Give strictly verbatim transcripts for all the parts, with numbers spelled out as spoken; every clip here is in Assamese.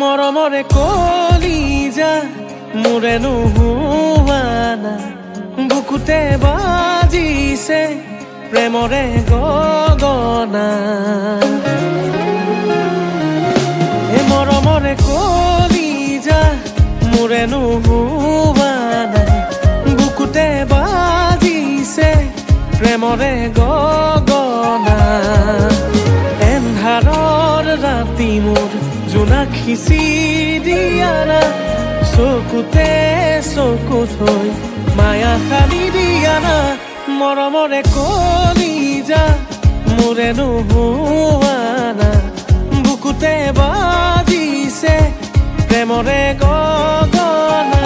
মৰমৰে কলিজা মোৰে নোহোৱা না বুকুতে বাজিছে প্ৰেমৰে গগনা এ মৰমৰে কলিজা মোৰে নোহোৱা না বুকুতে বাজিছে প্ৰেমৰে গগনা এন্ধাৰৰ ৰাতি মোৰ জোনাকী দিয়া না চকুতে চকু থৈ মায়া সানি দিয়া না মৰমৰে কলিজা মোৰে নোহোৱা না বুকুতে বাজিছে প্ৰেমৰে গগনা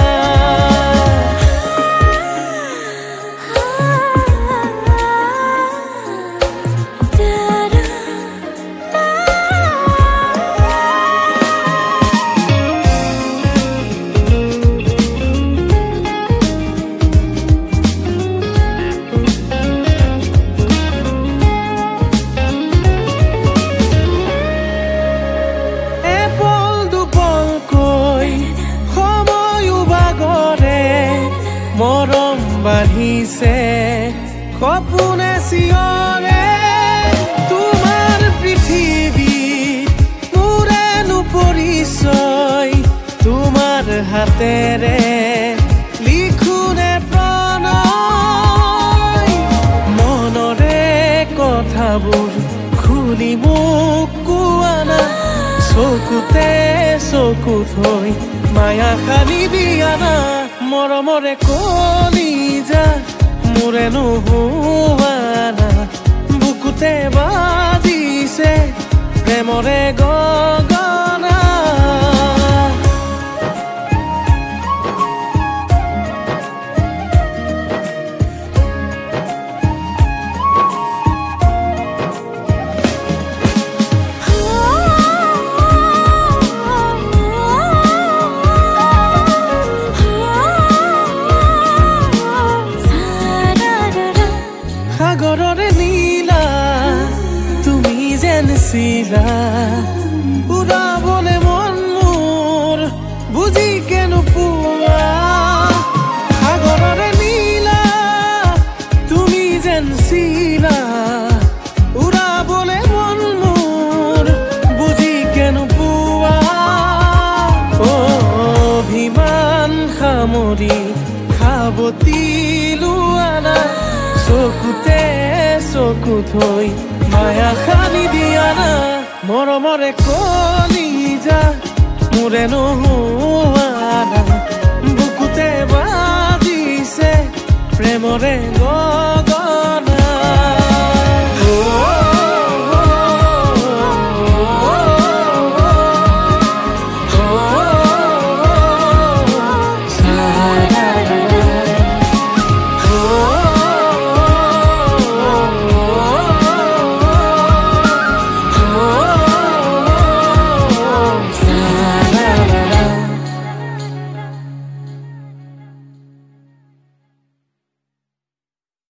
মৰম বাঢ়িছে সপোনে চিঞৰে তোমাৰ পৃথিৱীত মোৰেনো পৰিচয় তোমাৰ হাতেৰে লিখোনে প্ৰণয় মনৰে কথাবোৰ খুলি মোক কোৱা না চকুতে চকু থৈ মায়া সানি দিয়া না মৰমৰে কলিজা মোৰে নোহোৱা না বুকুতে বাজিছে প্ৰেমৰে গগনা সাগৰৰে নীলা তুমি যেন চিলা উৰাবলে মন মোৰ বুজি কেনো পোৱা সাগৰৰে নীলা তুমি যেন চিলা উৰাবলে মন মোৰ বুজি কেনো পোৱা অভিমান সামৰি খাবতি লোৱা না চকুতে চকু থৈ মায়া সানি দিয়া না মৰমৰে কলিজা মোৰে নোহোৱা না বুকুতে বাজিছে প্ৰেমৰে গগনা